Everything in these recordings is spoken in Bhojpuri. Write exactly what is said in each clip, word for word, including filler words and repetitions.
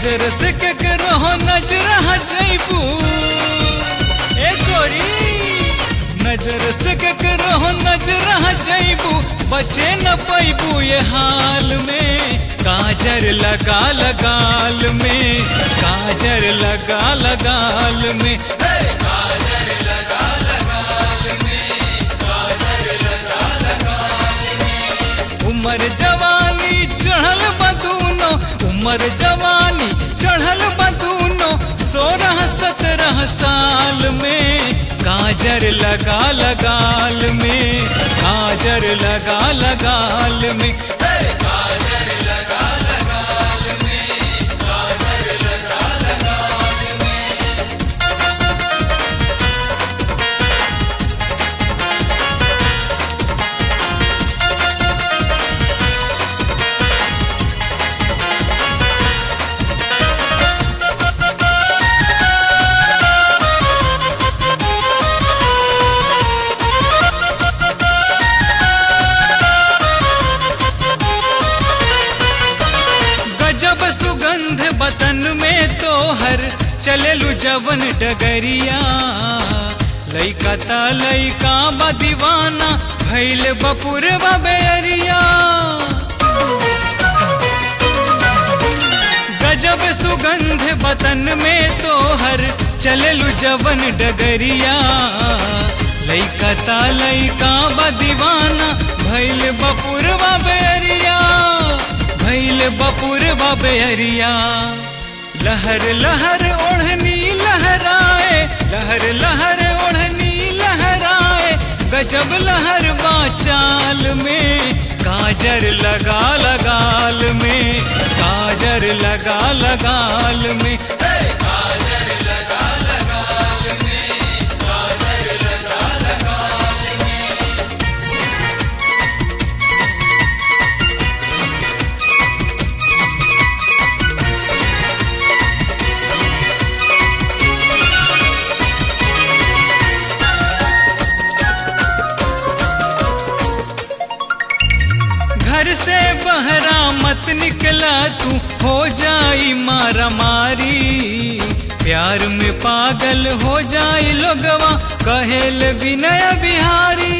नजर से केकरो नजर जैबू ए गोरी, नजर से केकरो नजर जैबू, बचे न पैबू ये हाल में। काजर लगा लगाल में, काजर लगा लगाल में, काजर लगा लगाल में, काजर लगा लगाल में। उमर जवानी चढ़ल बदूनो, उमर जवानी चढ़ल बदूनो, सोलह सत्रह साल में। काजर लगा लगाल में, काजर लगा लगाल में, काजर लगा लगाल में, काजर लगा लगाल में। जब सुगंध बतन में तोहर चलेलू जवन डगरिया, लइका ता लइका बा दीवाना भइल बपुर बेरिया। गजब सुगंध बतन में तोहर चलेलू जवन डगरिया, लइका ता लइका बा दीवाना भइल बपुर बेरिया, भइल बपुर बेरिया। लहर लहर ओढ़नी लहराए, लहर लहर ओढ़नी लहराए, गजब लहर बाचाल में। काजर लगा लगाल में, काजर लगा लगाल में, काजर लगा लगाल में, काजर लगा लगाल में। घर से बहरा मत निकला तू, हो जाई मारा मारी। प्यार में पागल हो जाई लोगवा, कहेल विनय बिहारी।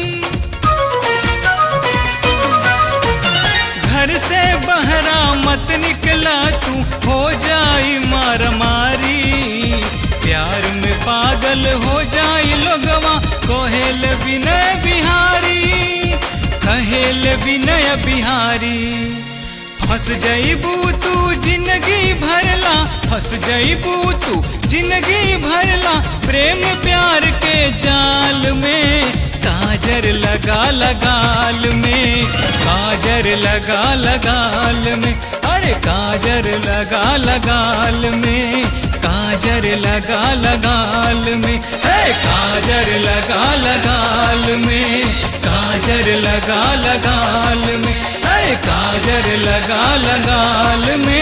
घर से बहरा मत निकला तू, हो जाई मारा मारी। प्यार में पागल हो जाई लोगवा, कहेल विनय बिहारी, कहेल विनय बिहारी। फंस जईबू तू जिंदगी भरला, फंस जईबू तू जिंदगी भरला, प्रेम प्यार के जाल में। काजर लगा लगाल में, काजर लगा लगाल में, अरे काजर लगा लगाल में, काजर लगा लगाल में, हे काजर लगा लगाल में, काजर लगा लगाल में, हे काजर लगा लगाल में।